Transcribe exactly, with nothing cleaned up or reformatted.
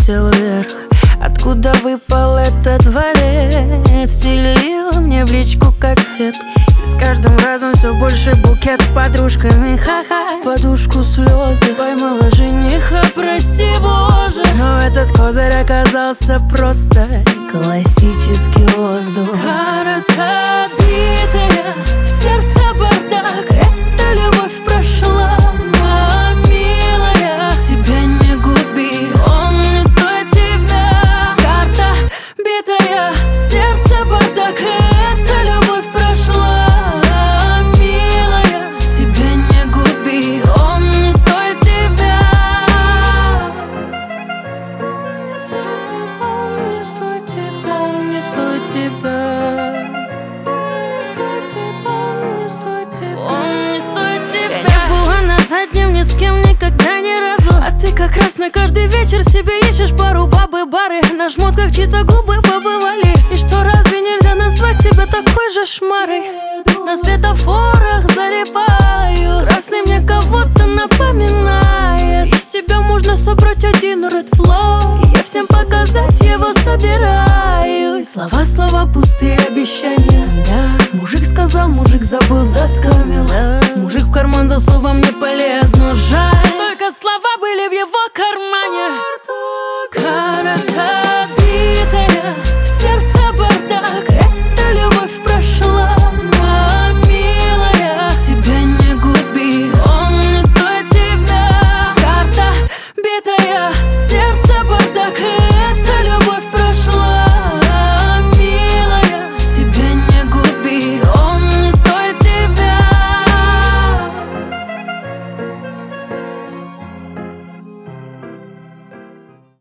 взлетел вверх. Откуда выпал этот валет? Стелила мне в личку как цвет. И с каждым разом все больше букет с подружками, ха-ха. В подушку слезы поймала жениха, прости боже. Но этот козырь оказался просто классический воздух. Карта битая, в сердце бардак. Эта любовь прошла, моя милая. Себя не губи, он не стоит тебя. Карта битая, в сердце бардак. Эта любовь прошла, милая. Себя не губи, он не стоит тебя. Он не стоит тебя, он не стоит тебя. Я не была на заднем ни с кем никогда ни разу. А ты как раз на каждый вечер себе ищешь пару бабы бары. На шмотках чьи-то губы побывали. И что, разве нельзя назвать тебя такой же шмарой? На светофорах залипаю. Красный мне кого-то напоминает. Из тебя можно собрать один Red Flow. И я всем показать его собираюсь. Слова, слова, пустые обещания, да. Мужик сказал, мужик забыл, заскамил. Мужик в карман за словом не полез, но жаль.